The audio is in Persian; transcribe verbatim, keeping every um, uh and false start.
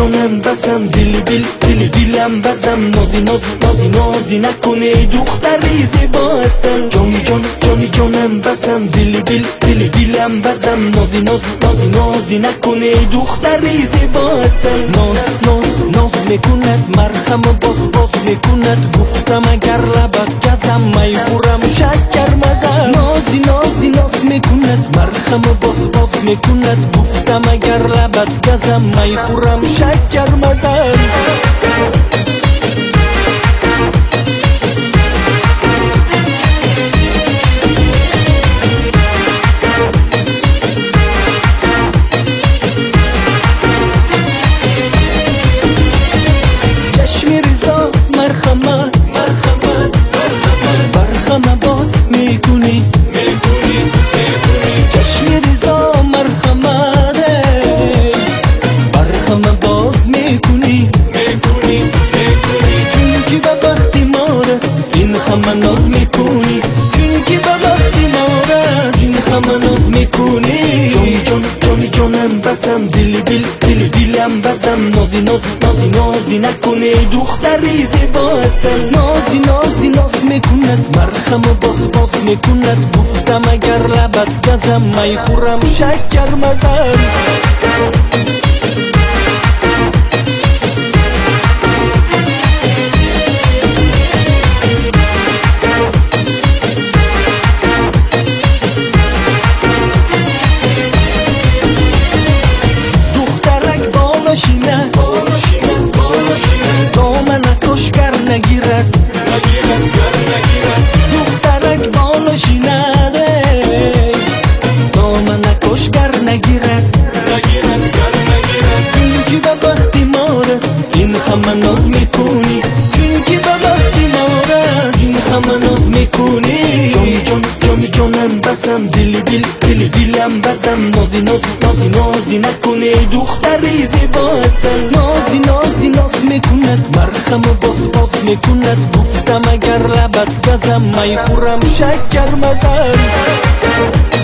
جانم بسم دل دل دل دلم بزم نازی نازی نازی نازی نکنه دختری زیبا اصل جانی جان جانی جانم بسم دل دل دل دلم بزم نازی نازی نازی نازی نکنه دختری زیبا اصل ناز ناز ناز میکند مرهم باز باز میکند گفتم اگر لبت گزم میخورم شکر مزه نازی نازی ناز میکند مرهم باز باز میکند گفتم اگر لبت گزم میخورم شکر مزه ناز میکنی چونکی با وقتی نارد این همه ناز میکنی جانی جان جانی جانم بسم دل دل دل دلم بزم نازی نازی نازی نازی نکنه دختری زیبا اصل نازی نازی ناز میکند مرهم باز باز میکند گفتم اگر لبت گزم میخورم شکر مزه شینه دامن کشگر نگیرد دخترک بالا شینه دامن کشگر نگیرد چونکی به وقتی مارست این همه ناز میکنی چونکی به وقتی مارست این همه ناز میکنی جانی جان جانی جانم بسم دل دل دل دلم بزم نازی نازی نازی نازی نکنه دختری زیبا اصل نازی نازی ناز میکند مرهم باز باز میکند گفتم اگر لبت گزم میخورم شکر مزه